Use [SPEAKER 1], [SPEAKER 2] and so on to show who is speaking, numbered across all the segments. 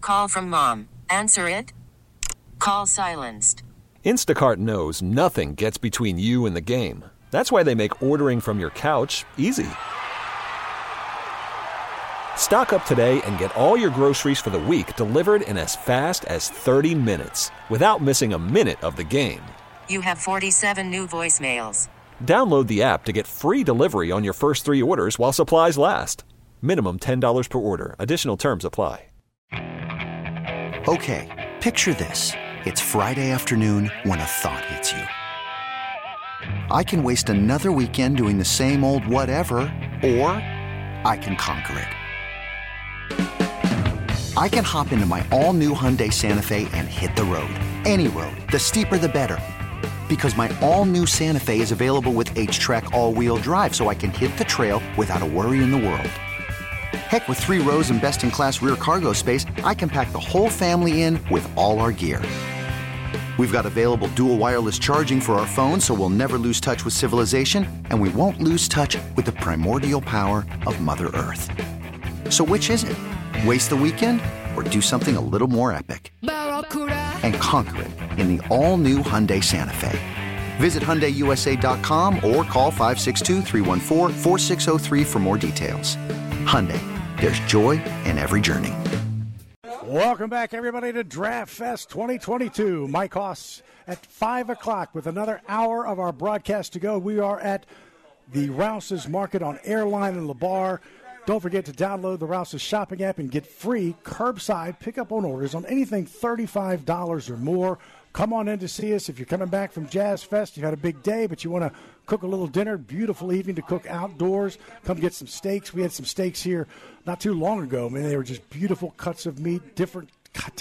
[SPEAKER 1] call from mom. Answer it. Call silenced.
[SPEAKER 2] Instacart knows nothing gets between you and the game. That's why they make ordering from your couch easy. Stock up today and get all your groceries for the week delivered in as fast as 30 minutes without missing a minute of the game.
[SPEAKER 1] You have 47 new voicemails.
[SPEAKER 2] Download the app to get free delivery on your first 3 orders while supplies last. Minimum $10 per order. Additional terms apply.
[SPEAKER 3] Okay, picture this. It's Friday afternoon when a thought hits you. I can waste another weekend doing the same old whatever, or I can conquer it. I can hop into my all-new Hyundai Santa Fe and hit the road. Any road. The steeper the better. Because my all-new Santa Fe is available with H-Track all-wheel drive, so I can hit the trail without a worry in the world. Heck, with 3 rows and best-in-class rear cargo space, I can pack the whole family in with all our gear. We've got available dual wireless charging for our phones, so we'll never lose touch with civilization, and we won't lose touch with the primordial power of Mother Earth. So which is it? Waste the weekend or do something a little more epic? And conquer it in the all-new Hyundai Santa Fe. Visit HyundaiUSA.com or call 562-314-4603 for more details. Hyundai, there's joy in every journey.
[SPEAKER 4] Welcome back, everybody, to Draft Fest 2022. Mike Hoss at 5 o'clock with another hour of our broadcast to go. We are at the Rouse's Market on Airline in LeBar. Don't forget to download the Rouse's shopping app and get free curbside pickup on orders on anything $35 or more. Come on in to see us. If you're coming back from Jazz Fest, you had a big day, but you want to cook a little dinner, beautiful evening to cook outdoors, come get some steaks. We had some steaks here not too long ago. I mean, they were just beautiful cuts of meat, different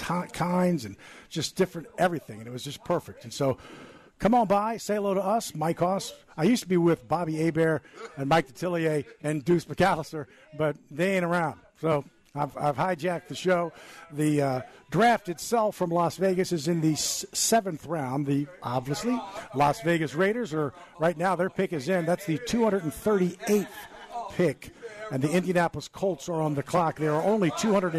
[SPEAKER 4] kinds, and just different everything, and it was just perfect. And so come on by, say hello to us, Mike Hoss. I used to be with Bobby Hebert and Mike Detillier and Deuce McAllister, but they ain't around. So I've hijacked the show. The draft itself from Las Vegas is in the 7th round. Obviously, Las Vegas Raiders are right now, their pick is in. That's the 238th pick, and the Indianapolis Colts are on the clock. There are only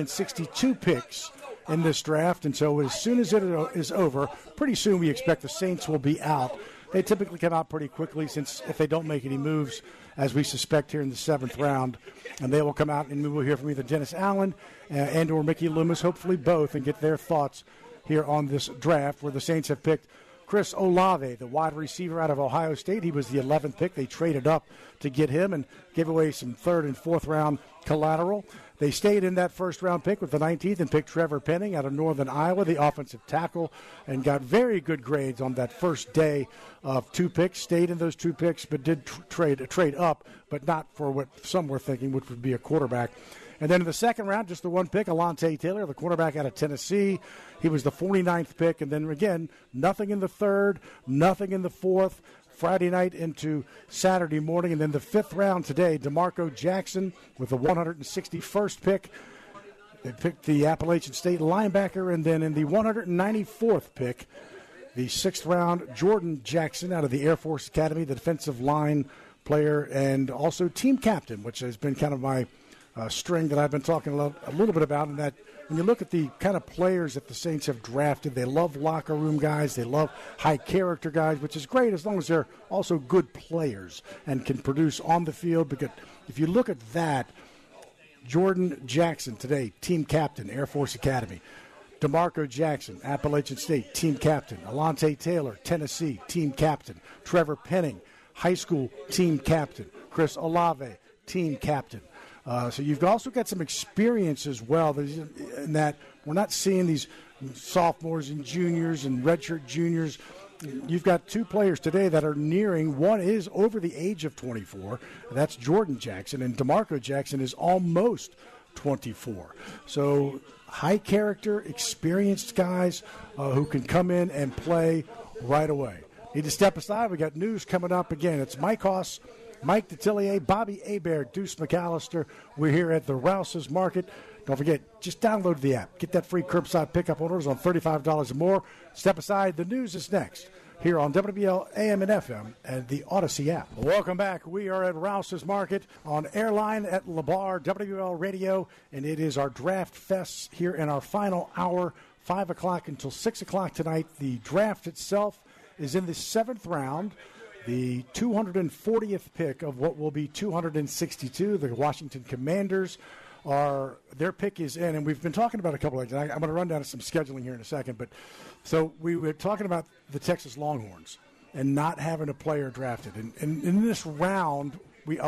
[SPEAKER 4] 262 picks in this draft, and so as soon as it is over, pretty soon we expect the Saints will be out. They typically come out pretty quickly since if they don't make any moves, as we suspect here in the 7th round, and they will come out and we will hear from either Dennis Allen and or Mickey Loomis, hopefully both, and get their thoughts here on this draft where the Saints have picked Chris Olave, the wide receiver out of Ohio State. He was the 11th pick. They traded up to get him and gave away some 3rd and 4th round collateral. They stayed in that 1st round pick with the 19th and picked Trevor Penning out of Northern Iowa, the offensive tackle, and got very good grades on that first day of 2 picks. Stayed in those 2 picks, but did trade up, but not for what some were thinking, which would be a quarterback. And then in the 2nd round, just the 1 pick, Alontae Taylor, the quarterback out of Tennessee. He was the 49th pick. And then, again, nothing in the 3rd, nothing in the 4th. Friday night into Saturday morning. And then the 5th round today, DeMarco Jackson with the 161st pick. They picked the Appalachian State linebacker. And then in the 194th pick, the 6th round, Jordan Jackson out of the Air Force Academy, the defensive line player and also team captain, which has been kind of my string that I've been talking a little bit about, and that when you look at the kind of players that the Saints have drafted, they love locker room guys, they love high character guys, which is great as long as they're also good players and can produce on the field. Because if you look at that, Jordan Jackson today, team captain, Air Force Academy. DeMarco Jackson, Appalachian State, team captain. Alontae Taylor, Tennessee, team captain. Trevor Penning, high school team captain. Chris Olave, team captain. So you've also got some experience as well in that we're not seeing these sophomores and juniors and redshirt juniors. You've got 2 players today that are nearing. One is over the age of 24. That's Jordan Jackson, and DeMarco Jackson is almost 24. So high character, experienced guys who can come in and play right away. Need to step aside. We got news coming up again. It's Mike Hoss, Mike Detillier, Bobby Hebert, Deuce McAllister. We're here at the Rouse's Market. Don't forget, just download the app. Get that free curbside pickup orders on $35 or more. Step aside. The news is next. here on WBL AM and FM and the Odyssey app. Welcome back. We are at Rouse's Market on Airline at LeBar, WBL Radio, and it is our Draft Fest here in our final hour, 5 o'clock until 6 o'clock tonight. The draft itself is in the 7th round. The 240th pick of what will be 262, the Washington Commanders, their pick is in, and we've been talking about a couple of. I'm going to run down some scheduling here in a second, but so we were talking about the Texas Longhorns and not having a player drafted, and in this round we've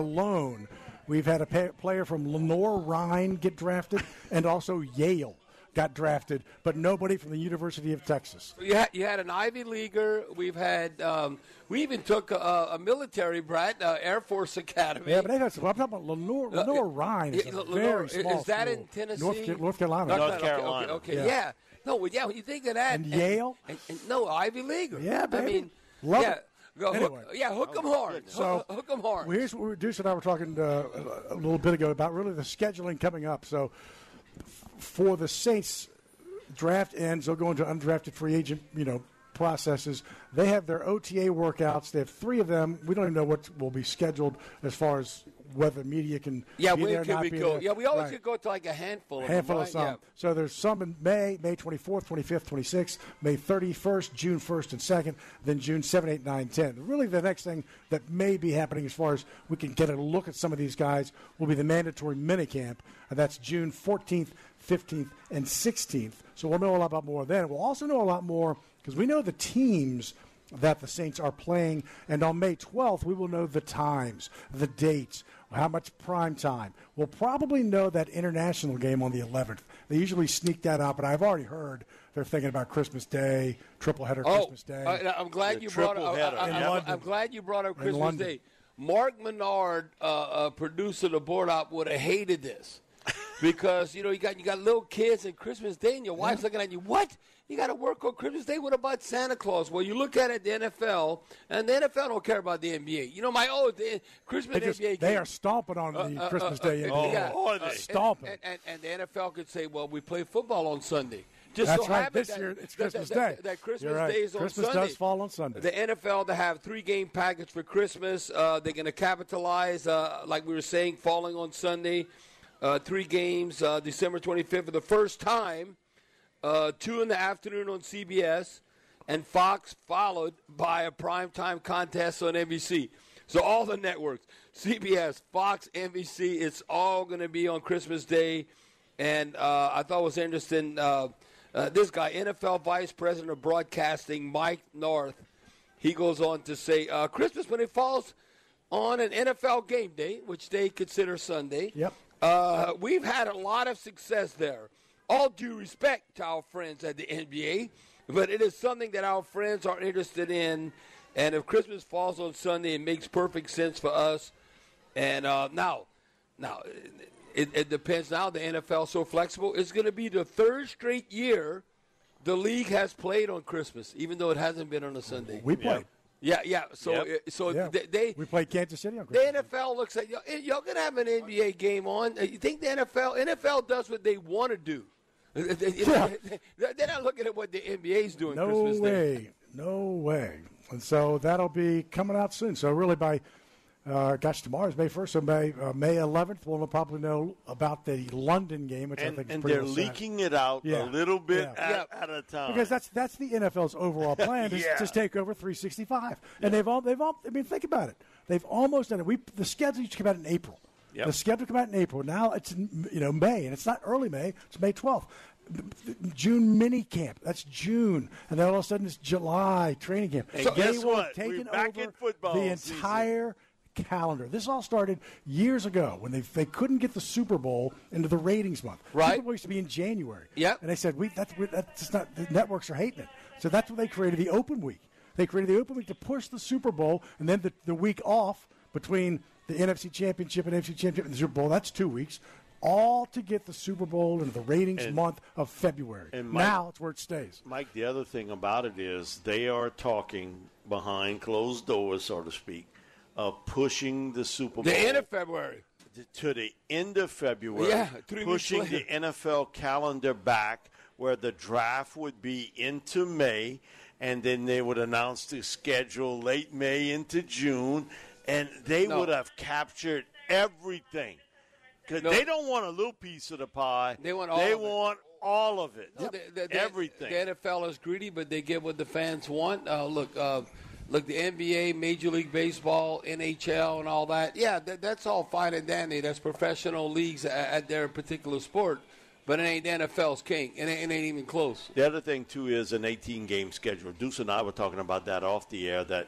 [SPEAKER 4] had a player from Lenore-Rhine get drafted, and also Yale got drafted, but nobody from the University of Texas.
[SPEAKER 5] You had an Ivy Leaguer. We've had we even took a military brat, Air Force Academy.
[SPEAKER 4] Yeah, but I'm talking about Lenore-Rhine is a very small
[SPEAKER 5] Is that
[SPEAKER 4] school.
[SPEAKER 5] in Tennessee?
[SPEAKER 4] North Carolina.
[SPEAKER 6] North Carolina.
[SPEAKER 5] Okay. Yeah. No, when you think of that.
[SPEAKER 4] And Yale?
[SPEAKER 5] And no, Ivy Leaguer.
[SPEAKER 4] Yeah, baby.
[SPEAKER 5] I mean,
[SPEAKER 4] love
[SPEAKER 5] yeah.
[SPEAKER 4] it.
[SPEAKER 5] Go,
[SPEAKER 4] Anyway.
[SPEAKER 5] hook 'em hard.
[SPEAKER 4] So
[SPEAKER 5] hook 'em hard.
[SPEAKER 4] Well, here's what Deuce and I were talking a little bit ago about really the scheduling coming up. So for the Saints, draft ends, they'll go into undrafted free agent, processes. They have their OTA workouts. They have 3 of them. We don't even know what will be scheduled as far as whether media can be there or not be there.
[SPEAKER 5] Yeah, we always
[SPEAKER 4] Right.
[SPEAKER 5] could go to like a handful of
[SPEAKER 4] Of
[SPEAKER 5] them,
[SPEAKER 4] some.
[SPEAKER 5] Yeah.
[SPEAKER 4] So there's some in May 24th, 25th, 26th, May 31st, June 1st and 2nd, then June 7, 8, 9, 10. Really the next thing that may be happening as far as we can get a look at some of these guys will be the mandatory minicamp. And that's June 14th, 15th, and 16th. So we'll know a lot more then. We'll also know a lot more because we know the teams that the Saints are playing. And on May 12th, we will know the times, the dates, how much prime time. We'll probably know that international game on the 11th. They usually sneak that out, but I've already heard they're thinking about Christmas Day, triple header Christmas Day.
[SPEAKER 5] I'm glad you brought up. I'm glad you brought up Christmas Day. Mark Menard, producer of the Board Op, would have hated this. Because you got little kids and Christmas Day, and your wife's looking at you. What? You got to work on Christmas Day? What about Santa Claus? Well, you look at it, the NFL, and the NFL don't care about the NBA. The Christmas NBA.
[SPEAKER 4] They are stomping on the Christmas Day.
[SPEAKER 5] Stomping. And the NFL could say, well, we play football on Sunday.
[SPEAKER 4] That's right. This year it's Christmas Day.
[SPEAKER 5] That Christmas
[SPEAKER 4] right.
[SPEAKER 5] Day is on
[SPEAKER 4] Christmas
[SPEAKER 5] Sunday.
[SPEAKER 4] does fall on Sunday.
[SPEAKER 5] The NFL, they have 3-game package for Christmas. They're going to capitalize, like we were saying, falling on Sunday. 3 games, December 25th for the first time. 2 in the afternoon on CBS, and Fox followed by a primetime contest on NBC. So all the networks, CBS, Fox, NBC, it's all going to be on Christmas Day. And I thought it was interesting, this guy, NFL Vice President of Broadcasting, Mike North, he goes on to say, Christmas, when it falls on an NFL game day, which they consider Sunday, we've had a lot of success there. All due respect to our friends at the NBA, but it is something that our friends are interested in. And if Christmas falls on Sunday, it makes perfect sense for us. And now, it depends. Now the NFL is so flexible. It's going to be the 3rd straight year the league has played on Christmas, even though it hasn't been on a Sunday.
[SPEAKER 4] We played.
[SPEAKER 5] Yeah. We
[SPEAKER 4] played Kansas City on Christmas.
[SPEAKER 5] The NFL looks like y'all gonna have an NBA game on. You think the NFL does what they want to do? They're not looking at what the NBA is doing. Christmas Day.
[SPEAKER 4] No way. And so that'll be coming out soon. So really by, tomorrow's May 1st, so May 11th, we'll probably know about the London game, which I think is pretty
[SPEAKER 6] they're leaking it out a little bit at a time.
[SPEAKER 4] Because that's the NFL's overall plan is to take over 365. And they've all. I mean, think about it. They've almost done it. The schedule used to come out in April. Yep. The schedule came out in April. Now it's May, and it's not early May. It's May 12th. June mini camp. That's June, and then all of a sudden it's July training camp.
[SPEAKER 6] And so guess what?
[SPEAKER 4] Taken
[SPEAKER 6] We're back
[SPEAKER 4] over
[SPEAKER 6] in football
[SPEAKER 4] the entire calendar. This all started years ago when they couldn't get the Super Bowl into the ratings month.
[SPEAKER 5] Right.
[SPEAKER 4] Super Bowl used to be in January.
[SPEAKER 5] Yep.
[SPEAKER 4] And they said that's not. The networks are hating it. So that's when they created the open week. They created the open week to push the Super Bowl, and then the week off between the NFC Championship and NFC Championship and the Super Bowl. That's 2 weeks. All to get the Super Bowl into the ratings month of February. And Mike, now it's where it stays.
[SPEAKER 6] Mike, the other thing about it is they are talking behind closed doors, so to speak, of pushing the Super Bowl.
[SPEAKER 5] The end of February.
[SPEAKER 6] To the end of February.
[SPEAKER 5] Yeah, 3 weeks
[SPEAKER 6] pushing
[SPEAKER 5] later.
[SPEAKER 6] the NFL calendar back where the draft would be into May. and then they would announce the schedule late May into June, and they would have captured everything. Because they don't want a little piece of the pie.
[SPEAKER 5] They want all of it.
[SPEAKER 6] No, everything.
[SPEAKER 5] The NFL is greedy, but they get what the fans want. Look, the NBA, Major League Baseball, NHL, and all that. Yeah, that's all fine and dandy. That's professional leagues at their particular sport. But it ain't the NFL's king. It ain't even close.
[SPEAKER 6] The other thing, too, is an 18-game schedule. Deuce and I were talking about that off the air, that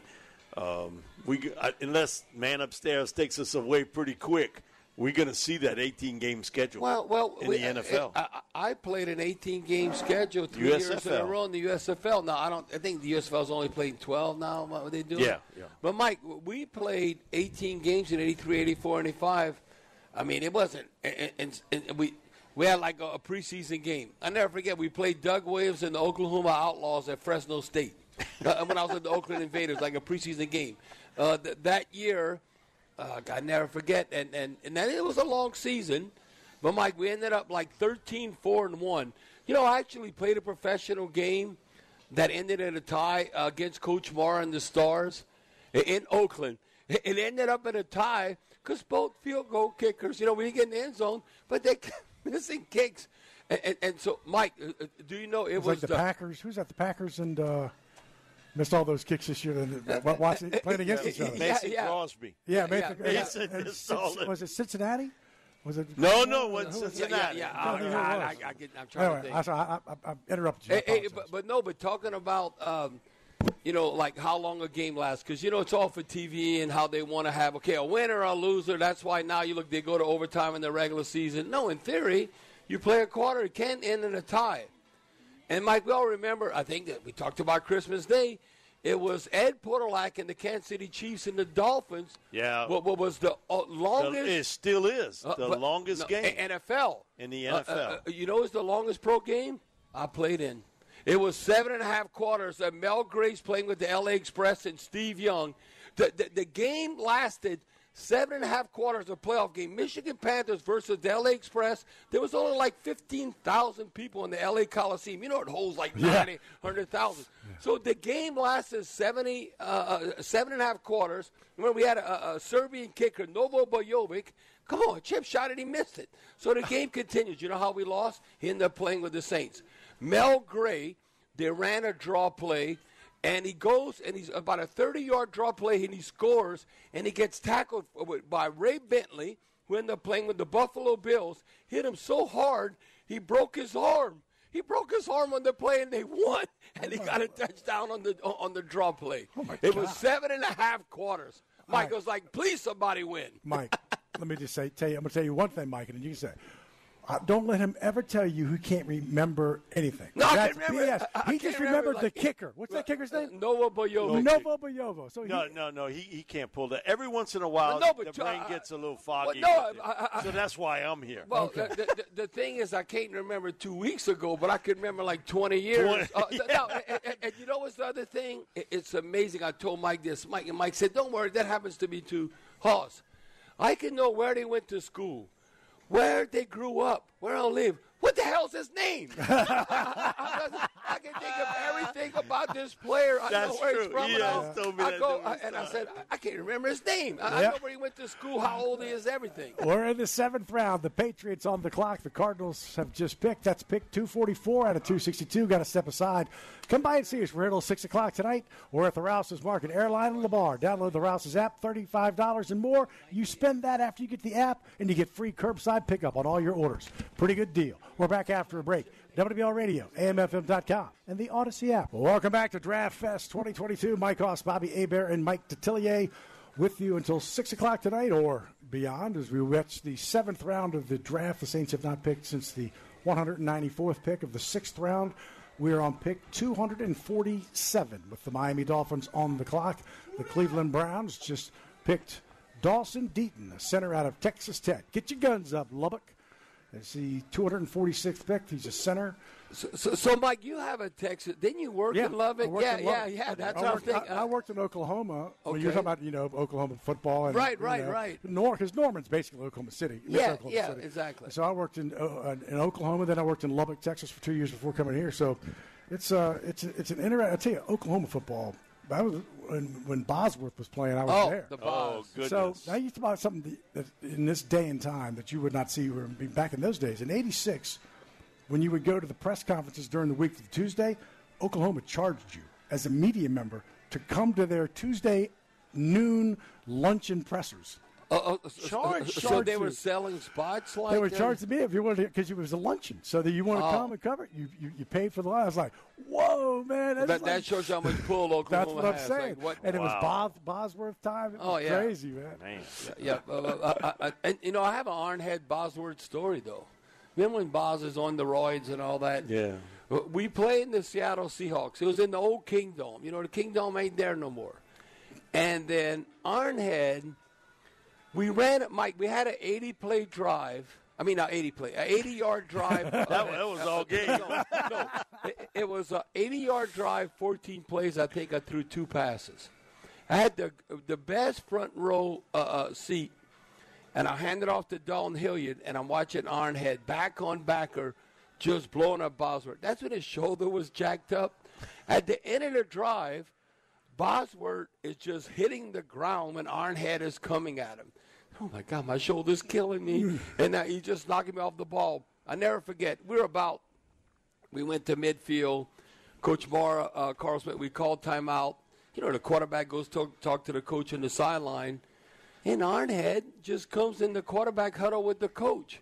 [SPEAKER 6] unless man upstairs takes us away pretty quick, we're going to see that 18-game schedule in the NFL.
[SPEAKER 5] I played an 18-game schedule 3 years in a row in the USFL. Now, I think the USFL's only playing 12 now. What are they doing?
[SPEAKER 6] Yeah.
[SPEAKER 5] But, Mike, we played 18 games in 83, 84, and 85. I mean, it wasn't and we had like a preseason game. I never forget, we played Doug Williams and the Oklahoma Outlaws at Fresno State when I was with the Oakland Invaders, like a preseason game. That year, I never forget, and then it was a long season. But, Mike, we ended up like 13-4-1. You know, I actually played a professional game that ended in a tie against Coach Mara and the Stars in Oakland. It ended up in a tie because both field goal kickers, we didn't get in the end zone, but they kept missing kicks. And so, Mike, do you know it was
[SPEAKER 4] like the Packers? Who's at the Packers and missed all those kicks this year? Playing against each other.
[SPEAKER 6] Mason Crosby.
[SPEAKER 4] Yeah,
[SPEAKER 6] was
[SPEAKER 4] it Cincinnati? Was it?
[SPEAKER 6] No, it wasn't Cincinnati.
[SPEAKER 5] I'm trying to think.
[SPEAKER 4] I interrupted you.
[SPEAKER 5] But talking about, like how long a game lasts, because, it's all for TV and how they want to have, a winner or a loser. That's why now they go to overtime in the regular season. No, in theory, you play a quarter, it can end in a tie. And, Mike, we all remember, I think that we talked about Christmas Day. It was Ed Portolac and the Kansas City Chiefs and the Dolphins.
[SPEAKER 6] Yeah.
[SPEAKER 5] What was the longest?
[SPEAKER 6] It still is the longest game.
[SPEAKER 5] NFL.
[SPEAKER 6] In the NFL.
[SPEAKER 5] It's the longest pro game I played in. It was 7.5 quarters. Mel Grace playing with the L.A. Express and Steve Young. The game lasted 7.5 quarters of playoff game. Michigan Panthers versus the L.A. Express. There was only like 15,000 people in the L.A. Coliseum. It holds like 100,000. Yeah. So the game lasted 7.5 quarters. Remember, we had a Serbian kicker, Novo Bojovic. Come on, chip shot it, he missed it. So the game continues. You know how we lost? He ended up playing with the Saints. Mel Gray, they ran a draw play, and he goes, and he's about a 30-yard draw play, and he scores, and he gets tackled by Ray Bentley, who ended up playing with the Buffalo Bills, hit him so hard, he broke his arm. He broke his arm on the play, and they won, and he got a touchdown on the draw play. It was 7.5 quarters. Mike was like, please, somebody win.
[SPEAKER 4] Mike, let me just tell you, I'm going to tell you one thing, Mike, and then you can say, don't let him ever tell you he can't remember anything.
[SPEAKER 5] No, I can remember.
[SPEAKER 4] BS. He just remembered the kicker. What's that kicker's name?
[SPEAKER 5] Novo Bojovic.
[SPEAKER 4] Novo Bojovic. So
[SPEAKER 6] No, he can't pull that. Every once in a while, the brain gets a little foggy. So that's why I'm here.
[SPEAKER 5] Well, the thing is, I can't remember 2 weeks ago, but I can remember like 20 years. And you know what's the other thing? It's amazing. I told Mike this. And Mike said, don't worry, that happens to me too. Hoss, I can know where they went to school, where they grew up, where I live. What the hell's his name? I can think of everything about this player. I know where he's from. I said, I can't remember his name. I know where he went to school, how old he is, everything.
[SPEAKER 4] We're in the 7th round. The Patriots on the clock. The Cardinals have just picked. That's pick 244 out of 262. Got to step aside. Come by and see us. We're here till 6 o'clock tonight. We're at the Rouse's Market Airline in the bar. Download the Rouse's app, $35 and more. You spend that after you get the app, and you get free curbside pickup on all your orders. Pretty good deal. We're back after a break. WBL Radio, AMFM.com, and the Odyssey app. Welcome back to Draft Fest 2022. Mike Hoss, Bobby Hebert, and Mike Detillier with you until 6 o'clock tonight or beyond as we reach the 7th round of the draft. The Saints have not picked since the 194th pick of the 6th round. We are on pick 247 with the Miami Dolphins on the clock. The Cleveland Browns just picked Dawson Deaton, a center out of Texas Tech. Get your guns up, Lubbock. It's the 246th pick. He's a center.
[SPEAKER 5] So, Mike, you have a Texas. Didn't you work in Lubbock? Yeah. That's what I'm thinking.
[SPEAKER 4] I worked in Oklahoma. Okay. When you're talking about, Oklahoma football. And,
[SPEAKER 5] right.
[SPEAKER 4] Because Norman's basically Oklahoma City.
[SPEAKER 5] Oklahoma City. Exactly.
[SPEAKER 4] So I worked in Oklahoma. Then I worked in Lubbock, Texas for 2 years before coming here. So It's an interesting. I tell you, Oklahoma football. That was when Bosworth was playing. I was there.
[SPEAKER 5] The Bos.
[SPEAKER 6] Goodness.
[SPEAKER 4] So now you talk about something that in this day and time that you would not see back in those days. In '86, when you would go to the press conferences during the week of Tuesday, Oklahoma charged you as a media member to come to their Tuesday noon luncheon pressers.
[SPEAKER 5] So they were selling spots like
[SPEAKER 4] they were charging me if you wanted because it was a luncheon, so that you want to come and cover it. You paid for the line. I was like, "Whoa, man!"
[SPEAKER 5] That shows how much pull Oklahoma
[SPEAKER 4] That's what I'm
[SPEAKER 5] has.
[SPEAKER 4] saying.
[SPEAKER 5] Like,
[SPEAKER 4] and it was Bosworth time. It was crazy, man.
[SPEAKER 5] Yeah. And I have an Arnhead Bosworth story though. Remember when Bos is on the roids and all that?
[SPEAKER 6] Yeah.
[SPEAKER 5] We played in the Seattle Seahawks. It was in the old Kingdome. The Kingdome ain't there no more. And then Arnhead. We ran it, Mike. We had an 80-play drive. I mean, not 80-play, an 80-yard drive.
[SPEAKER 6] that was all game.
[SPEAKER 5] No, it was an 80-yard drive, 14 plays. I think I threw 2 passes. I had the best front row seat, and I handed off to Dalton Hilliard, and I'm watching Arnhead back on backer, just blowing up Bosworth. That's when his shoulder was jacked up. At the end of the drive, Bosworth is just hitting the ground when Arnhead is coming at him. Oh, my God, my shoulder's killing me. And he's just knocking me off the ball. I never forget. We went to midfield. Coach Mara, Carl Smith, we called timeout. The quarterback goes talk to the coach on the sideline. And Arnhead just comes in the quarterback huddle with the coach.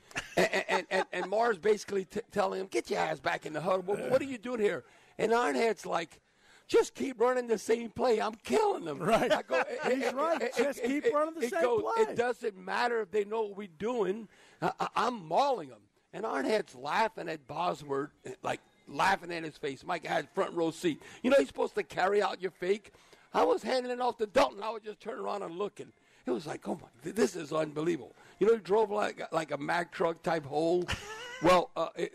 [SPEAKER 5] And Mara's basically telling him, get your ass back in the huddle. What are you doing here? And Arnhead's like, just keep running the same play. I'm killing them.
[SPEAKER 4] Right. He's right. Just keep running the same play.
[SPEAKER 5] It doesn't matter if they know what we're doing. I'm mauling them. And Arnhead's laughing at Bosworth, like laughing in his face. Mike had front row seat. He's supposed to carry out your fake. I was handing it off to Dalton. I was just turning around and looking. It was like, oh, my, this is unbelievable. He drove like a Mack truck type hole. Well,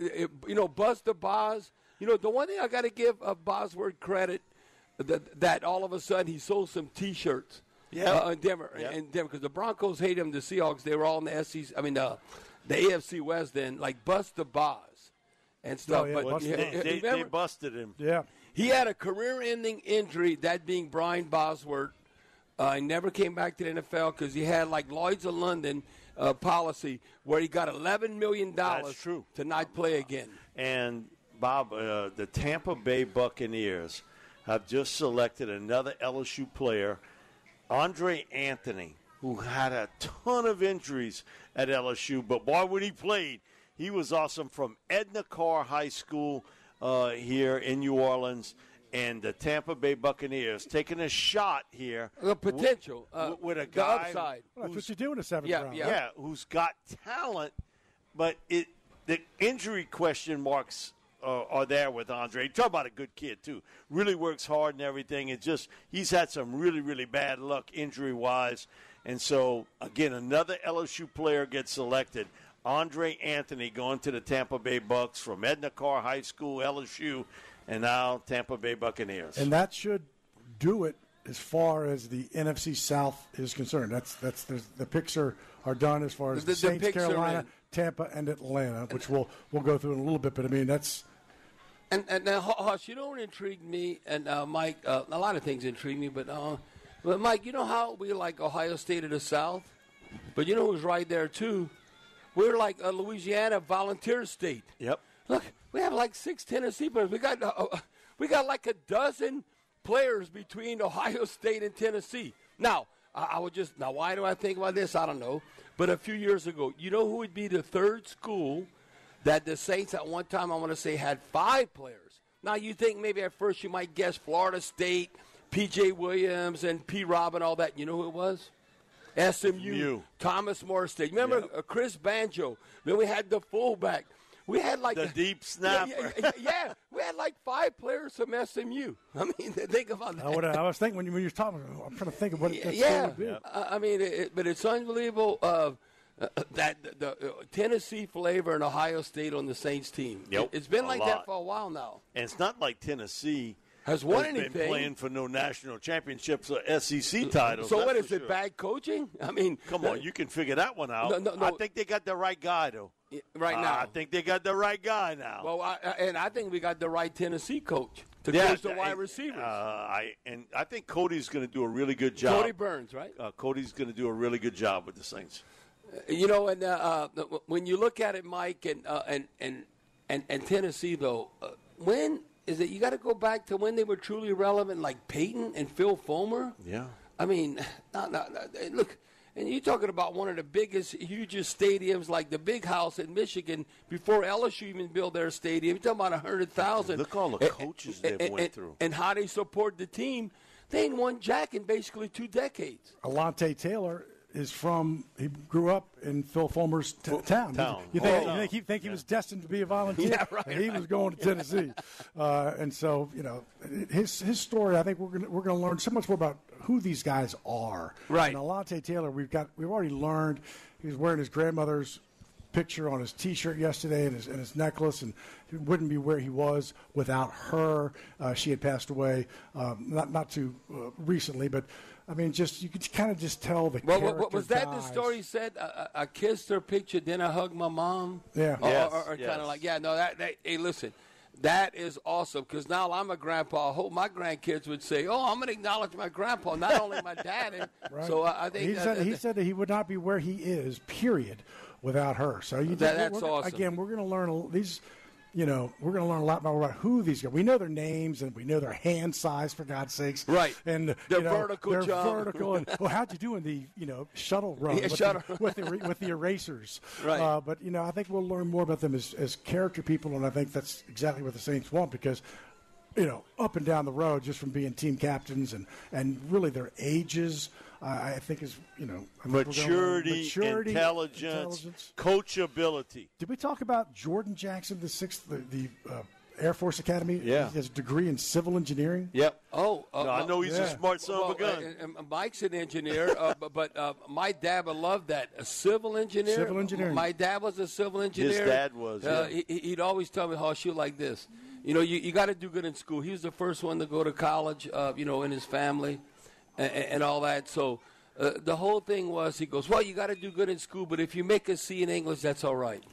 [SPEAKER 5] Buzz the Boz. The one thing I got to give Bosworth credit that all of a sudden he sold some T-shirts in Denver, because the Broncos hate him. The Seahawks, they were all in the SEC. I mean, the AFC West then, like Bust the Boz and stuff. But
[SPEAKER 6] they busted him.
[SPEAKER 4] Yeah,
[SPEAKER 5] he had a career-ending injury, that being Brian Bosworth. He never came back to the NFL because he had like Lloyd's of London policy where he got $11 million to not play again.
[SPEAKER 6] And Bob, the Tampa Bay Buccaneers have just selected another LSU player, Andre Anthony, who had a ton of injuries at LSU. But, boy, when he played, he was awesome, from Edna Carr High School here in New Orleans. And the Tampa Bay Buccaneers taking a shot here.
[SPEAKER 5] The potential.
[SPEAKER 6] With a
[SPEAKER 5] the
[SPEAKER 6] guy.
[SPEAKER 5] Upside.
[SPEAKER 4] Well, that's what you do in the 7th round.
[SPEAKER 6] Yeah, who's got talent, but the injury question marks are there with Andre. Talk about a good kid, too. Really works hard and everything. It's just he's had some really, really bad luck injury-wise. And so, again, another LSU player gets selected. Andre Anthony going to the Tampa Bay Bucs from Edna Carr High School, LSU, and now Tampa Bay Buccaneers.
[SPEAKER 4] And that should do it as far as the NFC South is concerned. That's the picks are done as far as the Saints, Carolina, Tampa, and Atlanta, which we'll go through in a little bit. But I mean, that's.
[SPEAKER 5] And now, Hush, you know what intrigued me, and Mike, a lot of things intrigue me, but Mike, you know how we like Ohio State of the South, but you know who's right there too? We're like a Louisiana volunteer state.
[SPEAKER 6] Yep.
[SPEAKER 5] Look, we have like 6 Tennessee players. We got like a dozen players between Ohio State and Tennessee. Now, why do I think about this? I don't know. But a few years ago, you know who would be the third school that the Saints at one time, I want to say, had 5 players? Now, you think maybe at first you might guess Florida State, P.J. Williams, and P. Rob and all that. You know who it was? SMU. Thomas Morstead. Remember Chris Banjo? Then we had the fullback. We had like
[SPEAKER 6] the deep snapper.
[SPEAKER 5] Yeah, we had like 5 players from SMU. I mean, think about that.
[SPEAKER 4] I was thinking when you were talking, I'm trying to think of what that would be.
[SPEAKER 5] I mean, but it's unbelievable that the Tennessee flavor and Ohio State on the Saints team.
[SPEAKER 6] Yep,
[SPEAKER 5] It's been like that for a while now.
[SPEAKER 6] And it's not like Tennessee
[SPEAKER 5] has won
[SPEAKER 6] been
[SPEAKER 5] anything.
[SPEAKER 6] playing for no national championships or SEC titles.
[SPEAKER 5] So what
[SPEAKER 6] that's
[SPEAKER 5] is
[SPEAKER 6] for
[SPEAKER 5] it?
[SPEAKER 6] sure.
[SPEAKER 5] Bad coaching? I mean,
[SPEAKER 6] Come on, you can figure that one out.
[SPEAKER 5] No.
[SPEAKER 6] I think they got the right guy, though.
[SPEAKER 5] Right now.
[SPEAKER 6] I think they got the right guy now.
[SPEAKER 5] Well, I think we got the right Tennessee coach to coach the wide receivers.
[SPEAKER 6] I think Cody's going to do a really good job.
[SPEAKER 5] Cody Burns, right?
[SPEAKER 6] Cody's going to do a really good job with the Saints.
[SPEAKER 5] You know, and when you look at it, Mike, and Tennessee, though, when is it? You got to go back to when they were truly relevant, like Peyton and Phil Fulmer.
[SPEAKER 6] Yeah.
[SPEAKER 5] I mean, look. And you're talking about one of the biggest, hugest stadiums, like the Big House in Michigan, before LSU even built their stadium. You're talking about 100,000.
[SPEAKER 6] Look all the coaches they've went through.
[SPEAKER 5] And how they support the team. They ain't won jack in basically 2 decades.
[SPEAKER 4] Alante Taylor is he grew up in Phil Fulmer's town. You think he was destined to be a volunteer?
[SPEAKER 5] Yeah, right.
[SPEAKER 4] And he was going to Tennessee. And so, his story, I think we're going to learn so much more about who these guys are.
[SPEAKER 5] Right.
[SPEAKER 4] And Alante Taylor, we've already learned he was wearing his grandmother's picture on his T-shirt yesterday and his necklace, and he wouldn't be where he was without her. She had passed away not too recently, but I mean, you could kind of just tell the character.
[SPEAKER 5] What was that?
[SPEAKER 4] guys.
[SPEAKER 5] The story said I kissed her picture, then I hugged my mom.
[SPEAKER 4] Yeah,
[SPEAKER 5] or kind of like Hey, listen. That is awesome because now I'm a grandpa. I hope my grandkids would say, "Oh, I'm going to acknowledge my grandpa, not only my dad."
[SPEAKER 4] Right.
[SPEAKER 5] So I think
[SPEAKER 4] he said that he would not be where he is, period, without her. So
[SPEAKER 5] that's awesome.
[SPEAKER 4] Again, we're going to learn these. We're going to learn a lot more about who these guys. We know their names and we know their hand size, for God's sakes.
[SPEAKER 5] Right.
[SPEAKER 4] And
[SPEAKER 5] they're vertical.
[SPEAKER 4] They're
[SPEAKER 5] jump.
[SPEAKER 4] vertical. And how'd you do in the shuttle run with the erasers?
[SPEAKER 5] Right.
[SPEAKER 4] But I think we'll learn more about them as character people, and I think that's exactly what the Saints want because. Up and down the road, just from being team captains and really their ages, I think is
[SPEAKER 6] maturity, intelligence, coachability.
[SPEAKER 4] Did we talk about Jordan Jackson, the sixth, the Air Force Academy?
[SPEAKER 6] Yeah,
[SPEAKER 4] he has a degree in civil engineering.
[SPEAKER 6] Yep. I know he's a smart son of a gun.
[SPEAKER 5] Mike's an engineer, but my dad would love that. A civil engineer.
[SPEAKER 4] Civil engineering.
[SPEAKER 5] My dad was a civil engineer.
[SPEAKER 6] His dad was.
[SPEAKER 5] He'd always tell me how I shoot like this. You got to do good in school. He was the first one to go to college, in his family and all that. So the whole thing was, he goes, well, you got to do good in school, but if you make a C in English, that's all right.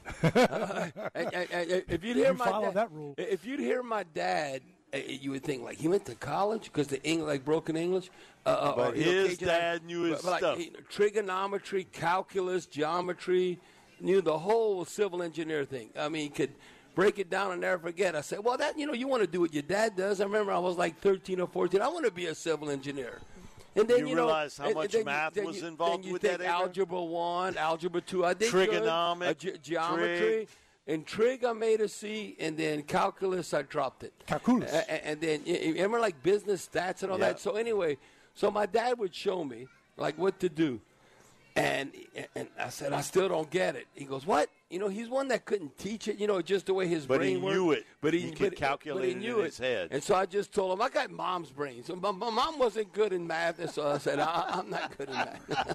[SPEAKER 5] And if you'd hear
[SPEAKER 4] that rule.
[SPEAKER 5] If you'd hear my dad, you would think, like, he went to college because the English, like broken English.
[SPEAKER 6] But his dad knew his stuff.
[SPEAKER 5] Trigonometry, calculus, geometry, knew the whole civil engineer thing. I mean, he could break it down and never forget. I said, well, that you want to do what your dad does. I remember I was like 13 or 14. I want to be a civil engineer. And then
[SPEAKER 6] you realize how much math was involved with that.
[SPEAKER 5] Algebra 1, Algebra 2. I did
[SPEAKER 6] trigonometry,
[SPEAKER 5] geometry. In trig, I made a C, and then calculus, I dropped it.
[SPEAKER 4] Calculus.
[SPEAKER 5] And then, remember, like, business stats and all that? So anyway, my dad would show me, like, what to do. And I said, I still don't get it. He goes, what? He's one that couldn't teach it, just the way his brain worked.
[SPEAKER 6] But he knew it. But he could calculate it in his head.
[SPEAKER 5] And so I just told him, I got mom's brain. So my mom wasn't good in math, and so I said, I'm not good in math.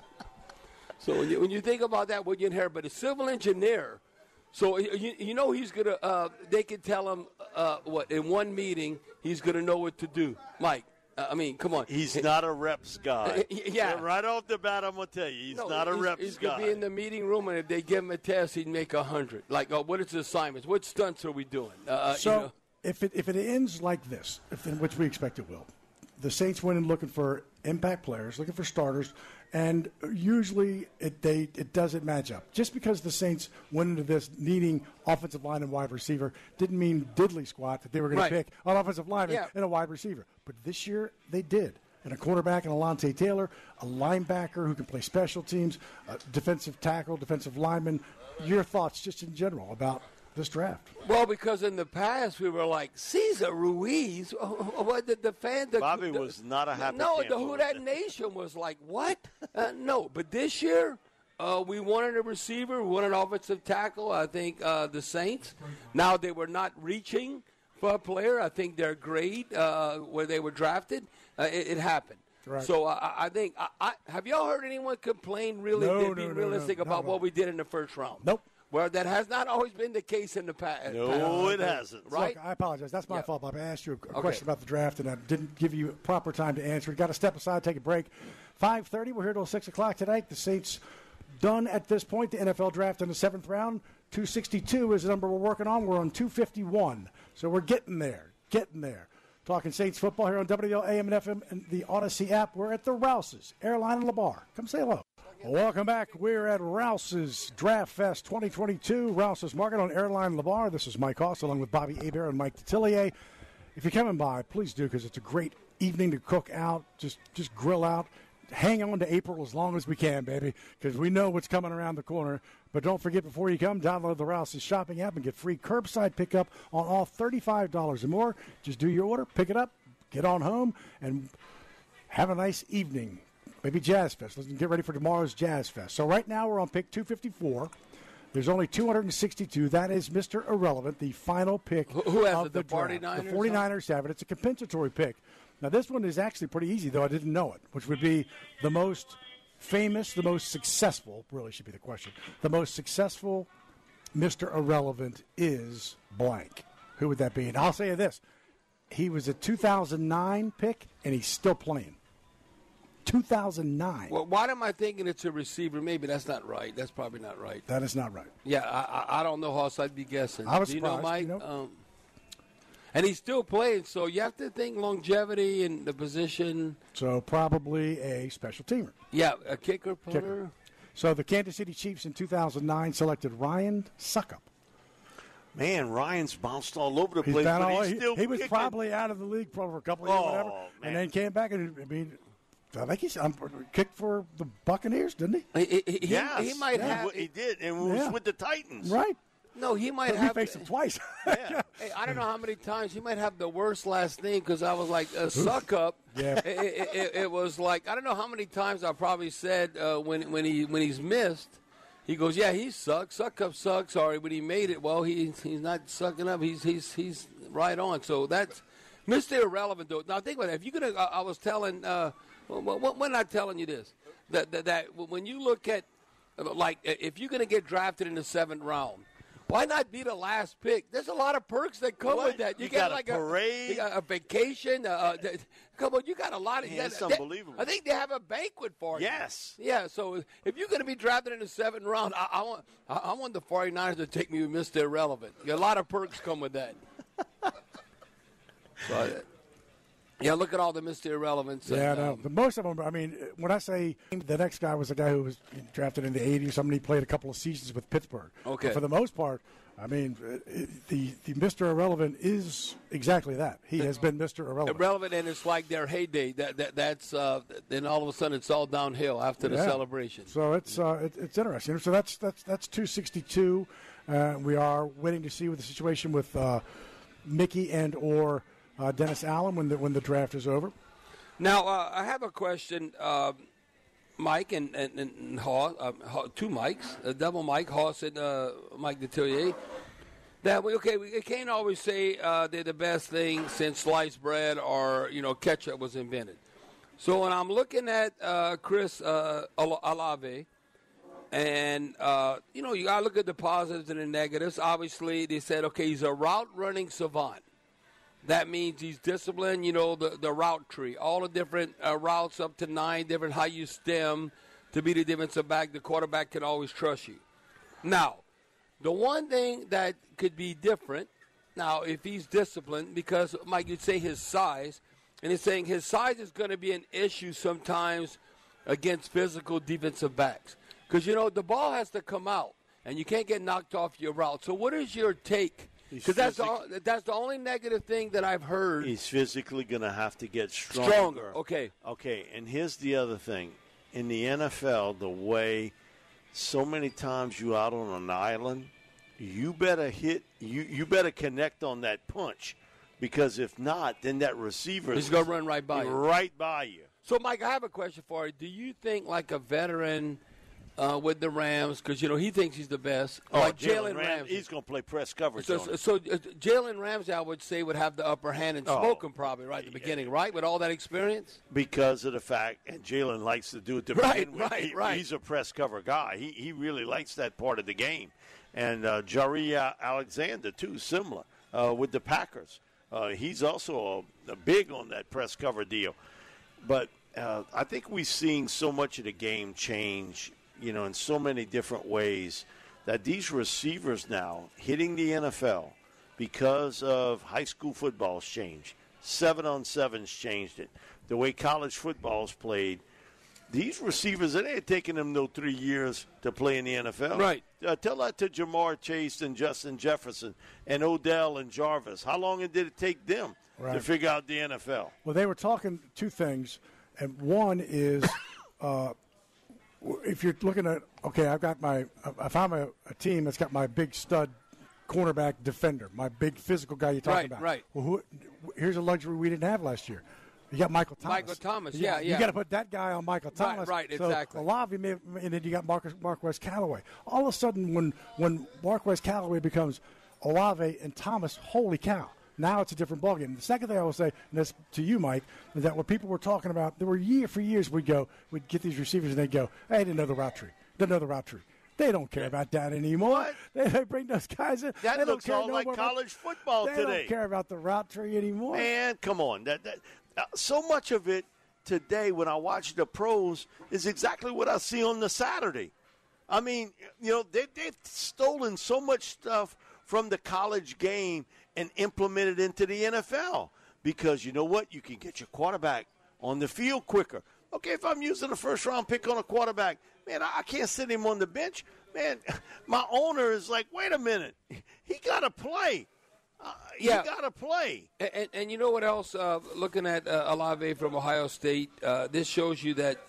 [SPEAKER 5] So when you think about that, what you inherit, but a civil engineer, so he's going to, they could tell him, in one meeting, he's going to know what to do. Mike. I mean, come on.
[SPEAKER 6] He's not a reps guy.
[SPEAKER 5] Yeah.
[SPEAKER 6] Right off the bat, I'm going to tell you, he's not a reps guy.
[SPEAKER 5] He's going to be in the meeting room, and if they give him a test, he'd make 100. Like, what is the assignments? What stunts are we doing?
[SPEAKER 4] If it ends like this, which we expect it will, the Saints went in looking for impact players, looking for starters, and usually it doesn't match up. Just because the Saints went into this needing offensive line and wide receiver didn't mean diddly squat that they were going to pick an offensive lineman and a wide receiver. But this year they did. And a quarterback and Alante Taylor, a linebacker who can play special teams, a defensive tackle, defensive lineman. Your thoughts just in general about this draft?
[SPEAKER 5] Well, because in the past we were like, Cesar Ruiz, what did the fan?
[SPEAKER 6] Bobby was not a happy
[SPEAKER 5] No,
[SPEAKER 6] camper
[SPEAKER 5] the Who Dat Nation was like, what? No, but this year we wanted a receiver, we wanted an offensive tackle. I think the Saints. Now they were not reaching for a player. I think their grade where they were drafted, it happened. Right. So I think have y'all heard anyone complain really?
[SPEAKER 4] No,
[SPEAKER 5] being realistic about what we did in the first round?
[SPEAKER 4] Nope.
[SPEAKER 5] Well, that has not always been the case in the past.
[SPEAKER 6] No, it hasn't.
[SPEAKER 5] Right?
[SPEAKER 4] Look, I apologize. That's my fault, Bob. I asked you a
[SPEAKER 5] Okay.
[SPEAKER 4] question about the draft, and I didn't give you proper time to answer. Got to step aside, take a break. 5:30. We're here till 6 o'clock tonight. The Saints done at this point. The NFL draft in the 7th round. 262 is the number we're working on. We're on 251. So we're getting there. Talking Saints football here on WL AM and FM and the Odyssey app. We're at the Rouse's Airline and LeBar. Come say hello. Welcome back. We're at Rouse's Draft Fest 2022. Rouse's Market on Airline LeBar. This is Mike Hoss along with Bobby Hebert and Mike Detillier. If you're coming by, please do, because it's a great evening to cook out, just grill out. Hang on to April as long as we can, baby, because we know what's coming around the corner. But don't forget, before you come, download the Rouse's shopping app and get free curbside pickup on all $35 or more. Just do your order, pick it up, get on home, and have a nice evening. Maybe Jazz Fest. Let's get ready for tomorrow's Jazz Fest. So right now we're on pick 254. There's only 262. That is Mr. Irrelevant, the final pick
[SPEAKER 5] Who has
[SPEAKER 4] of
[SPEAKER 5] it, the
[SPEAKER 4] draft.
[SPEAKER 5] 49ers?
[SPEAKER 4] The 49ers have it. It's a compensatory pick. Now, this one is actually pretty easy, though I didn't know it, which would be the most famous, the most successful, really should be the question, the most successful Mr. Irrelevant is blank. Who would that be? And I'll say you this. He was a 2009 pick, and he's still playing. 2009.
[SPEAKER 5] Well, why am I thinking it's a receiver? Maybe that's not right. That's probably not right.
[SPEAKER 4] That is not right.
[SPEAKER 5] Yeah, I don't know, Hoss. I'd be guessing.
[SPEAKER 4] I was
[SPEAKER 5] Do you know,
[SPEAKER 4] surprised,
[SPEAKER 5] Mike?
[SPEAKER 4] you know.
[SPEAKER 5] And he's still playing, so you have to think longevity and the position.
[SPEAKER 4] So probably a special teamer.
[SPEAKER 5] Yeah, a kicker, punter.
[SPEAKER 4] Kicker. So the Kansas City Chiefs in 2009 selected Ryan Suckup.
[SPEAKER 6] Man, Ryan's bounced all over the
[SPEAKER 4] He's
[SPEAKER 6] place,
[SPEAKER 4] been
[SPEAKER 6] but
[SPEAKER 4] all-
[SPEAKER 6] he's still
[SPEAKER 4] he was
[SPEAKER 6] kicking.
[SPEAKER 4] probably out of the league for a couple of years, whatever,
[SPEAKER 6] man.
[SPEAKER 4] and then came back and I think he's kicked for the Buccaneers, didn't he?
[SPEAKER 6] Yes,
[SPEAKER 5] he might have.
[SPEAKER 6] He did, and it was
[SPEAKER 4] Yeah.
[SPEAKER 6] with the Titans.
[SPEAKER 4] Right.
[SPEAKER 5] No, he might
[SPEAKER 4] But we
[SPEAKER 5] have.
[SPEAKER 4] faced him twice.
[SPEAKER 6] Yeah.
[SPEAKER 5] Hey, I don't know how many times he might have the worst last name because I was like suck up.
[SPEAKER 4] Yeah.
[SPEAKER 5] It was like I don't know how many times I probably said when he's missed. He goes, yeah, he sucks. Suck up sucks. Sorry, but he made it. Well, he's not sucking up. He's right on. So that's Mr. Irrelevant, though. Now think about it. If you're gonna, I was telling. We're not telling you this. That when you look at like if you're gonna get drafted in the 7th round. Why not be the last pick? There's a lot of perks that come with that.
[SPEAKER 6] You
[SPEAKER 5] got
[SPEAKER 6] got
[SPEAKER 5] like
[SPEAKER 6] a parade,
[SPEAKER 5] a vacation. Come on, you got a lot of.
[SPEAKER 6] Man, it's unbelievable.
[SPEAKER 5] I think they have a banquet for you.
[SPEAKER 6] Yes.
[SPEAKER 5] Yeah. So if you're going to be drafted in the 7th round, I want the 49ers to take me with Mr. Irrelevant. A lot of perks come with that. So, yeah, look at all the Mr. Irrelevants.
[SPEAKER 4] Yeah,
[SPEAKER 5] and,
[SPEAKER 4] no. But most of them, I mean, when I say the next guy was a guy who was drafted in the 80s, somebody played a couple of seasons with Pittsburgh.
[SPEAKER 5] Okay.
[SPEAKER 4] But for the most part, I mean, the Mr. Irrelevant is exactly that. He has been Mr. Irrelevant.
[SPEAKER 5] Irrelevant, and it's like their heyday. That's then all of a sudden it's all downhill after the
[SPEAKER 4] Yeah.
[SPEAKER 5] celebration.
[SPEAKER 4] So it's interesting. So that's 262. We are waiting to see what the situation with Mickey and or Dennis Allen when the draft is over.
[SPEAKER 5] Now I have a question, Mike and Haw, two Mikes, double Mike Hoss and Mike Detillier. That we can't always say they're the best thing since sliced bread or ketchup was invented. So when I'm looking at Chris Olave, and you got to look at the positives and the negatives. Obviously, they said he's a route running savant. That means he's disciplined, the route tree, all the different routes up to 9 different how you stem to be the defensive back. The quarterback can always trust you. Now, the one thing that could be different, now, if he's disciplined, because, Mike, you'd say his size, and he's saying his size is going to be an issue sometimes against physical defensive backs. Because, the ball has to come out, and you can't get knocked off your route. So what is your take? Because that's the only negative thing that I've heard.
[SPEAKER 6] He's physically going to have to get stronger.
[SPEAKER 5] Stronger, okay.
[SPEAKER 6] Okay, and here's the other thing. In the NFL, the way so many times you out on an island, you better you better connect on that punch. Because if not, then that receiver
[SPEAKER 5] is going to run right by you.
[SPEAKER 6] Right by you.
[SPEAKER 5] So, Mike, I have a question for you. Do you think like a veteran with the Rams, because, he thinks he's the best. Like Jalen Ramsey.
[SPEAKER 6] He's going to play press coverage
[SPEAKER 5] So
[SPEAKER 6] on it.
[SPEAKER 5] Jalen Ramsey, I would say, would have the upper hand and smoke him probably right at the beginning, right, with all that experience?
[SPEAKER 6] Because of the fact, and Jalen likes to do it to begin with. Right. He's a press cover guy. He really likes that part of the game. And Jair Alexander, too, similar with the Packers. He's also big on that press cover deal. But I think we're seeing so much of the game change, in so many different ways that these receivers now hitting the NFL because of high school football's changed. 7-on-7's changed it. The way college football's played, these receivers, it ain't taking them no 3 years to play in the NFL.
[SPEAKER 5] Right.
[SPEAKER 6] Tell that to Jamar Chase and Justin Jefferson and Odell and Jarvis. How long did it take them to figure out the NFL?
[SPEAKER 4] Well, they were talking two things, and one is if you're looking at, okay, if I'm a team that's got my big stud cornerback defender, my big physical guy you're talking about.
[SPEAKER 5] Right.
[SPEAKER 4] Well, here's a luxury we didn't have last year. You got Michael Thomas.
[SPEAKER 5] Michael Thomas, yeah.
[SPEAKER 4] You got to put that guy on Michael Thomas.
[SPEAKER 5] Right,
[SPEAKER 4] so
[SPEAKER 5] exactly.
[SPEAKER 4] Olave, and then you got Marquez Callaway. All of a sudden, when Marquez Callaway becomes Olave and Thomas, holy cow. Now it's a different ballgame. The second thing I will say, and that's to you, Mike, is that when people were talking about, there were for years we'd get these receivers and they'd go, hey, I didn't know the route tree. They don't care about that anymore. They bring those guys in.
[SPEAKER 6] That looks all like college football today.
[SPEAKER 4] They don't care about the route tree anymore.
[SPEAKER 6] Man, come on. So much of it today when I watch the pros is exactly what I see on the Saturday. I mean, they've stolen so much stuff from the college game and implemented into the NFL because you know what? You can get your quarterback on the field quicker. Okay, if I'm using a first-round pick on a quarterback, man, I can't sit him on the bench. Man, my owner is like, wait a minute. He got to play. You got to play.
[SPEAKER 5] And you know what else? Looking at Olave from Ohio State, this shows you that,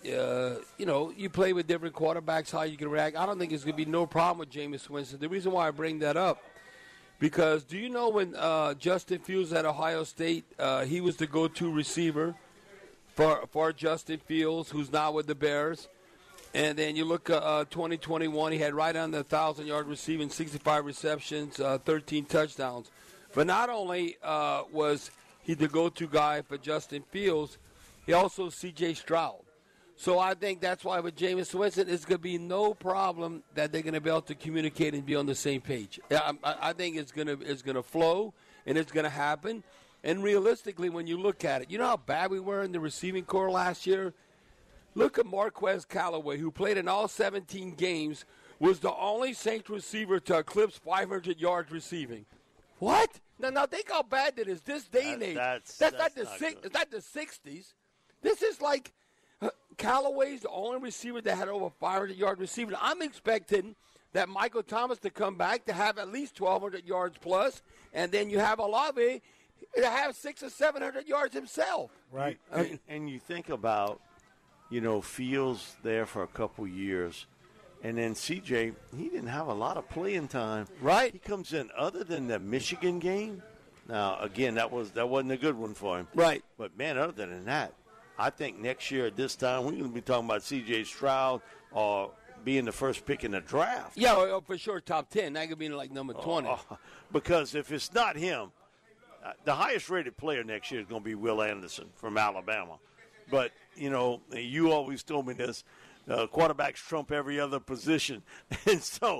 [SPEAKER 5] you play with different quarterbacks, how you can react. I don't think it's going to be no problem with Jameis Winston. The reason why I bring that up, because do you know when Justin Fields at Ohio State, he was the go-to receiver for Justin Fields, who's now with the Bears. And then you look 2021, he had right on the 1,000-yard receiving, 65 receptions, 13 touchdowns. But not only was he the go-to guy for Justin Fields, he also C.J. Stroud. So I think that's why with Jameis Winston, it's going to be no problem that they're going to be able to communicate and be on the same page. I think it's going to flow and it's going to happen. And realistically, when you look at it, you know how bad we were in the receiving corps last year? Look at Marquez Callaway, who played in all 17 games, was the only Saints receiver to eclipse 500 yards receiving. What? Now think how bad that is this day and age. That's not the 60s. This is like Callaway's the only receiver that had over 500-yard receiving. I'm expecting that Michael Thomas to come back to have at least 1,200 yards plus, and then you have Olave to have 600 or 700 yards himself.
[SPEAKER 4] Right.
[SPEAKER 6] And you think about, Fields there for a couple years, and then CJ, he didn't have a lot of playing time.
[SPEAKER 5] Right.
[SPEAKER 6] He comes in other than the Michigan game. Now, again, that wasn't a good one for him.
[SPEAKER 5] Right.
[SPEAKER 6] But, man, other than that, I think next year at this time we're going to be talking about C.J. Stroud or being the first pick in the draft.
[SPEAKER 5] Yeah, for sure, top 10. That could be like number 20.
[SPEAKER 6] Because if it's not him, the highest-rated player next year is going to be Will Anderson from Alabama. But, you always told me this, quarterbacks trump every other position. And so,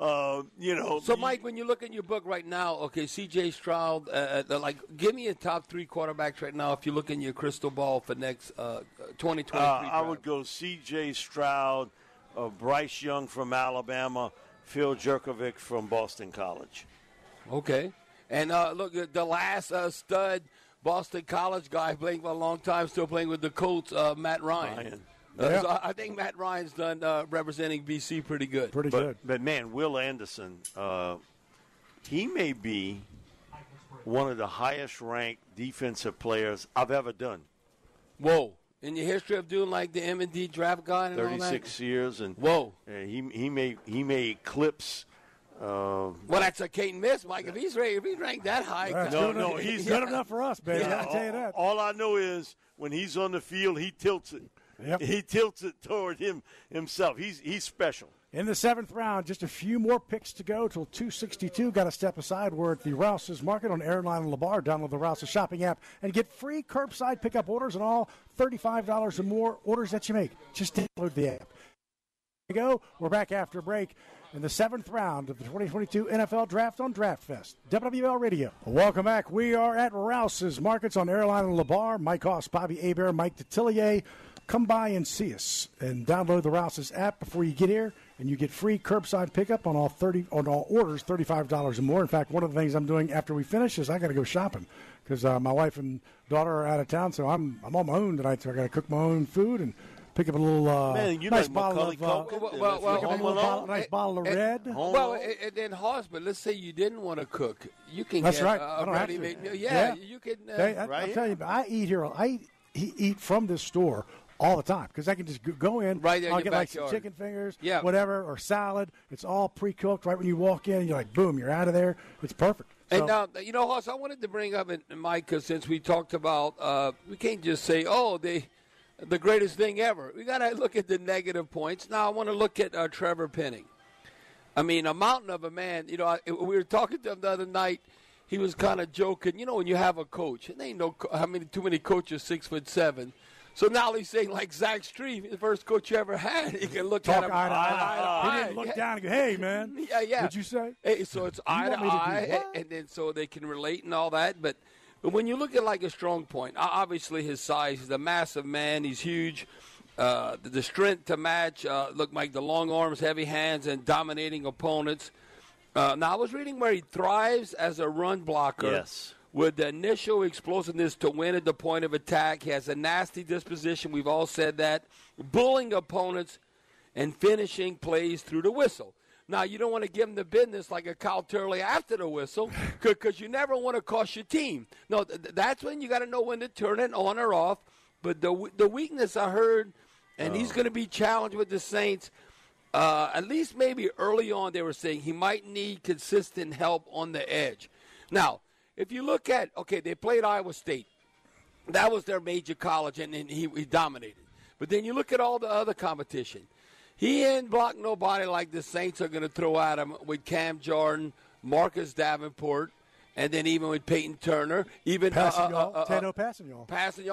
[SPEAKER 5] So, Mike, when you look in your book right now, okay, C.J. Stroud, give me a top 3 quarterbacks right now if you look in your crystal ball for next 2023
[SPEAKER 6] I would go C.J. Stroud, Bryce Young from Alabama, Phil Jerkovic from Boston College.
[SPEAKER 5] Okay. And look, the last stud Boston College guy playing for a long time, still playing with the Colts, Matt Ryan. So I think Matt Ryan's done representing BC pretty good.
[SPEAKER 6] But, man, Will Anderson, he may be one of the highest-ranked defensive players I've ever done.
[SPEAKER 5] Whoa. In your history of doing like the M&D draft guy and
[SPEAKER 6] 36 years. And
[SPEAKER 5] whoa.
[SPEAKER 6] He may eclipse
[SPEAKER 5] well, that's a can't miss, Mike. If he's ranked that high,
[SPEAKER 6] no,
[SPEAKER 4] he's good enough for us, baby.
[SPEAKER 6] Yeah,
[SPEAKER 4] I'll tell you that.
[SPEAKER 6] All I know is when he's on the field, he tilts it.
[SPEAKER 4] Yep.
[SPEAKER 6] He tilts it toward himself. He's special.
[SPEAKER 4] In the 7th round, just a few more picks to go till 262. Got to step aside. We're at the Rouse's Market on Airline and LeBar. Download the Rouse's shopping app and get free curbside pickup orders on all $35 or more orders that you make. Just download the app. There we go. We're back after break. in the 7th round of the 2022 NFL Draft on Draft Fest. WWL Radio. Welcome back. We are at Rouse's Markets on Airline and LeBar. Mike Hoss, Bobby Hebert, Mike Detillier. Come by and see us and download the Rouse's app before you get here, and you get free curbside pickup on all orders $35 or more. In fact, one of the things I'm doing after we finish is I got to go shopping because my wife and daughter are out of town, so I'm on my own tonight. So I got to cook my own food and pick up a little nice bottle of nice bottle of red.
[SPEAKER 5] And then Hoss, but let's say you didn't want to cook, you can
[SPEAKER 4] That's
[SPEAKER 5] get
[SPEAKER 4] right. I don't have to.
[SPEAKER 5] You can.
[SPEAKER 4] I'll tell you, I eat here. I eat from this store all the time because I can just go in.
[SPEAKER 5] Right there in
[SPEAKER 4] I'll
[SPEAKER 5] your
[SPEAKER 4] get
[SPEAKER 5] backyard.
[SPEAKER 4] like some chicken fingers,
[SPEAKER 5] Yeah.
[SPEAKER 4] whatever, or salad. It's all pre-cooked right when you walk in. You're like, boom, you're out of there. It's perfect.
[SPEAKER 5] And now, Hoss, I wanted to bring up, and Mike, since we talked about, we can't just say, the greatest thing ever. We got to look at the negative points. Now, I want to look at Trevor Penning. I mean, a mountain of a man. We were talking to him the other night. He was kind of joking. When you have a coach, and there ain't too many coaches 6'7". So now he's saying, like Zach Strief, the first coach you ever had, he can look at him eye to eye.
[SPEAKER 4] He didn't look down and go, hey, man.
[SPEAKER 5] Yeah.
[SPEAKER 4] What'd you say?
[SPEAKER 5] Hey, so it's eye to eye, and then so they can relate and all that. But when you look at like a strong point, obviously his size, he's a massive man. He's huge. The strength to match, look like the long arms, heavy hands, and dominating opponents. Now, I was reading where he thrives as a run blocker.
[SPEAKER 6] Yes.
[SPEAKER 5] With the initial explosiveness to win at the point of attack. He has a nasty disposition. We've all said that. Bullying opponents and finishing plays through the whistle. Now, you don't want to give him the business like a Kyle Turley after the whistle because you never want to cost your team. No, that's when you got to know when to turn it on or off. But the weakness I heard, and he's going to be challenged with the Saints, at least maybe early on they were saying he might need consistent help on the edge. Now, if you look at, they played Iowa State. That was their major college, and he dominated. But then you look at all the other competition. He ain't blocked nobody like the Saints are going to throw at him with Cam Jordan, Marcus Davenport, and then even with Peyton Turner. Even
[SPEAKER 4] Tano Passanal.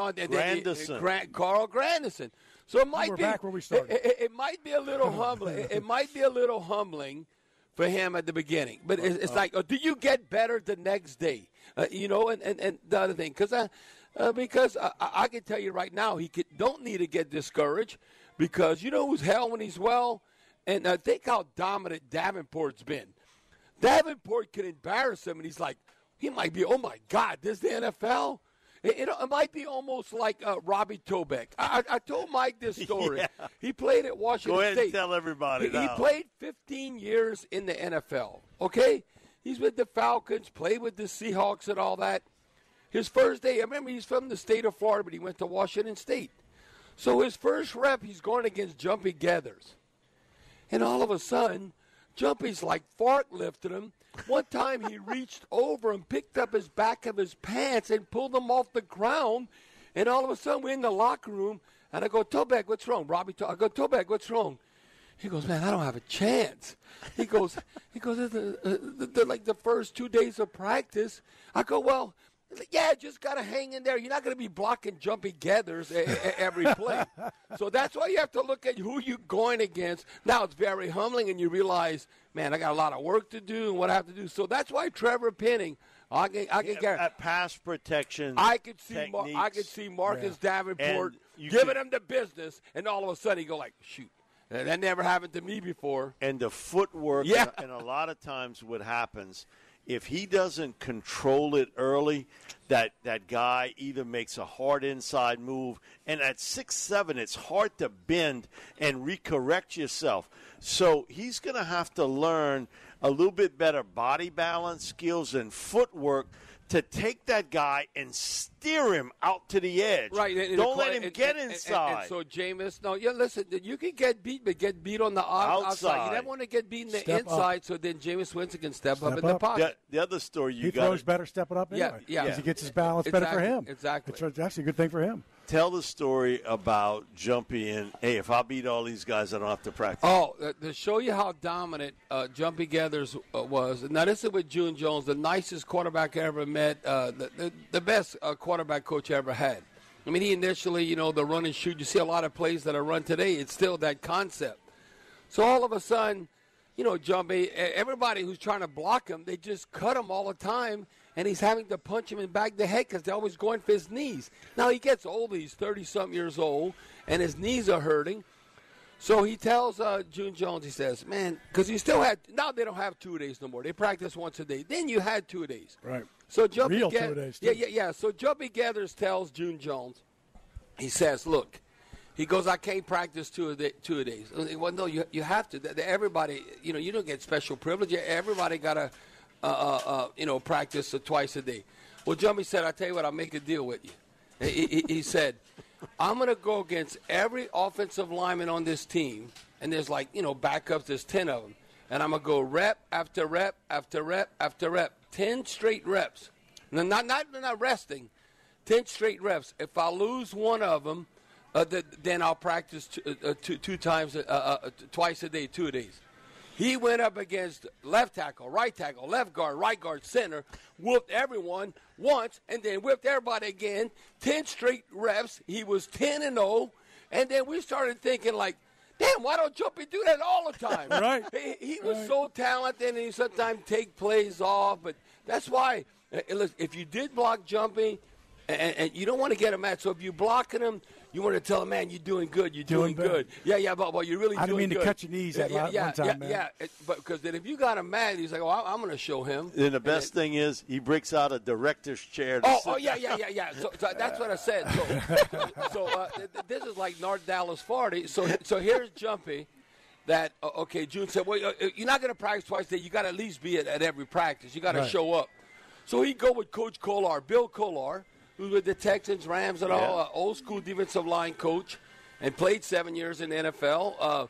[SPEAKER 5] Carl Grandison. So it might
[SPEAKER 4] We're
[SPEAKER 5] be
[SPEAKER 4] back where we started.
[SPEAKER 5] It might be a little humbling. It might be a little humbling for him at the beginning. But it's like, do you get better the next day? And the other thing, because I can tell you right now, don't need to get discouraged because you know who's hell when he's well? And think how dominant Davenport's been. Davenport can embarrass him, and he's like, he might be, oh, my God, this is the NFL? It might be almost like Robbie Tobeck. I told Mike this story.
[SPEAKER 6] Yeah.
[SPEAKER 5] He played at Washington State.
[SPEAKER 6] Go ahead and tell everybody
[SPEAKER 5] He played 15 years in the NFL, okay? He's with the Falcons, played with the Seahawks and all that. His first day, I remember he's from the state of Florida, but he went to Washington State. So his first rep, he's going against Jumpy Gathers. And all of a sudden, Jumpy's like forklifted him. One time he reached over and picked up his back of his pants and pulled him off the ground. And all of a sudden, we're in the locker room, and I go, Tobeck, what's wrong? I go, Tobeck, what's wrong? He goes, man, I don't have a chance. He goes, like the first 2 days of practice. I go, well, yeah, just got to hang in there. You're not going to be blocking Jumpy Gathers every play. So that's why you have to look at who you're going against. Now it's very humbling, and you realize, man, I got a lot of work to do and what I have to do. So that's why Trevor Penning, I can guarantee.
[SPEAKER 6] At pass protection,
[SPEAKER 5] I could see Marcus Davenport giving him the business, and all of a sudden he go like, shoot. That never happened to me before.
[SPEAKER 6] And the footwork, and a lot of times what happens, if he doesn't control it early, that guy either makes a hard inside move, and at 6'7", it's hard to bend and recorrect yourself. So he's going to have to learn a little bit better body balance skills and footwork to take that guy and steer him out to the edge.
[SPEAKER 5] Right.
[SPEAKER 6] Don't let him get inside.
[SPEAKER 5] And so, Jameis, listen, you can get beat, but get beat on the outside. You never want to get beat in the inside, so then Jameis Winston can step up in the pocket.
[SPEAKER 6] The other story
[SPEAKER 4] he throws better stepping up anyway.
[SPEAKER 5] Yeah.
[SPEAKER 4] Because he gets his balance better for him.
[SPEAKER 5] Exactly.
[SPEAKER 4] It's actually a good thing for him.
[SPEAKER 6] Tell the story about Jumpy and, hey, if I beat all these guys, I don't have to practice.
[SPEAKER 5] Oh, to show you how dominant Jumpy Gathers was. Now, this is with June Jones, the nicest quarterback I ever met, the best quarterback coach I ever had. I mean, he initially, the run and shoot. You see a lot of plays that are run today. It's still that concept. So all of a sudden, Jumpy, everybody who's trying to block him, they just cut him all the time, and he's having to punch him in the back of the head because they're always going for his knees. Now, he gets old. He's 30-something years old, and his knees are hurting. So he tells June Jones, he says, man, because you still had – now they don't have 2 days no more. They practice once a day. Then you had 2 days.
[SPEAKER 4] Right.
[SPEAKER 5] So Jumpy
[SPEAKER 4] Real 2 days, too.
[SPEAKER 5] Yeah. So Jumpy Gathers tells June Jones, he says, look, he goes, I can't practice 2 days. Well, no, you have to. Everybody, you don't get special privilege. Everybody got to, practice twice a day. Well, Jumpy said, I tell you what, I'll make a deal with you. He said, I'm going to go against every offensive lineman on this team, and there's backups, there's 10 of them, and I'm going to go rep after rep after rep after rep, 10 straight reps. Now, not resting, 10 straight reps. If I lose one of them, then I'll practice twice a day, 2 days. He went up against left tackle, right guard, center, whooped everyone once, and then whipped everybody again. 10 straight reps. He was 10-0, and then we started thinking damn, why don't Jumpy do that all the time?
[SPEAKER 4] Right.
[SPEAKER 5] He was so talented, and he sometimes take plays off, but that's why. Listen, if you did block Jumpy, and you don't want to get him mad, so if you're blocking him, you want to tell him, man, you're doing good. You're doing good. Yeah, but you're really doing good.
[SPEAKER 4] I didn't mean to cut your knees one time, man.
[SPEAKER 5] Yeah, but because then if you got him mad, he's like, I'm going to show him.
[SPEAKER 6] And the best thing is he breaks out a director's chair.
[SPEAKER 5] Yeah. So that's what I said. So this is like North Dallas 40. So here's Jumpy. That June said, well, you're not going to practice twice a day. You got to at least be at every practice. You got to show up. So he'd go with Coach Kolar, Bill Kolar, who's with the Texans, Rams, and all, old school defensive line coach, and played 7 years in the NFL.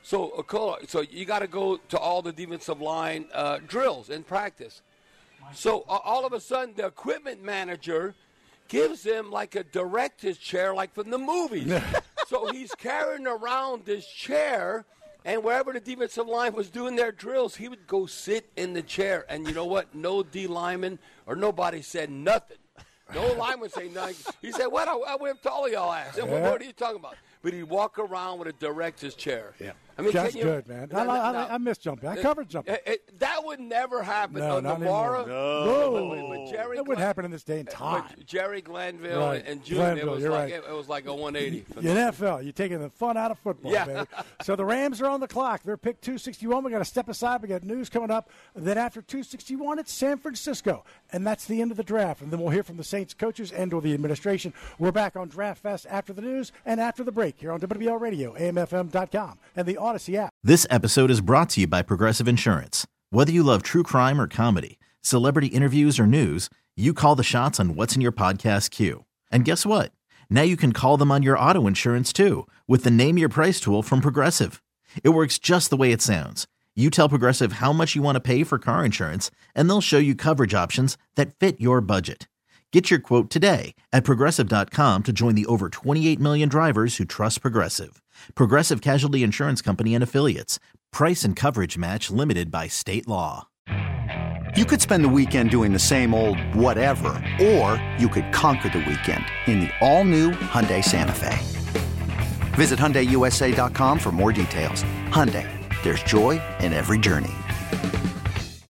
[SPEAKER 5] So you got to go to all the defensive line drills and practice. So all of a sudden, the equipment manager gives him like a director's chair, like from the movies. So he's carrying around this chair. And wherever the defensive line was doing their drills, he would go sit in the chair. And you know what? No D lineman or nobody said nothing. No lineman say nothing. He said, what? I whipped all of y'all ass. And what are you talking about? But he'd walk around with a director's chair.
[SPEAKER 4] Yeah. I mean, that's good, man. I miss Jumpy. I covered Jumpy.
[SPEAKER 5] That would never happen.
[SPEAKER 4] No, not
[SPEAKER 5] Mara,
[SPEAKER 4] anymore.
[SPEAKER 5] But Jerry
[SPEAKER 4] it would happen in this day and time.
[SPEAKER 5] Jerry Glanville and June, it was like a 180.
[SPEAKER 4] NFL, you're taking the fun out of football, baby. So the Rams are on the clock. They're pick 261. We got to step aside. We got news coming up. Then after 261, it's San Francisco. And that's the end of the draft. And then we'll hear from the Saints coaches and or the administration. We're back on Draft Fest after the news and after the break here on WWL Radio, AMFM.com, and the Odyssey app.
[SPEAKER 7] This episode is brought to you by Progressive Insurance. Whether you love true crime or comedy, celebrity interviews or news, you call the shots on what's in your podcast queue. And guess what? Now you can call them on your auto insurance too with the Name Your Price tool from Progressive. It works just the way it sounds. You tell Progressive how much you want to pay for car insurance, and they'll show you coverage options that fit your budget. Get your quote today at Progressive.com to join the over 28 million drivers who trust Progressive. Progressive Casualty Insurance Company and Affiliates. Price and coverage match limited by state law.
[SPEAKER 3] You could spend the weekend doing the same old whatever, or you could conquer the weekend in the all-new Hyundai Santa Fe. Visit HyundaiUSA.com for more details. Hyundai, there's joy in every journey.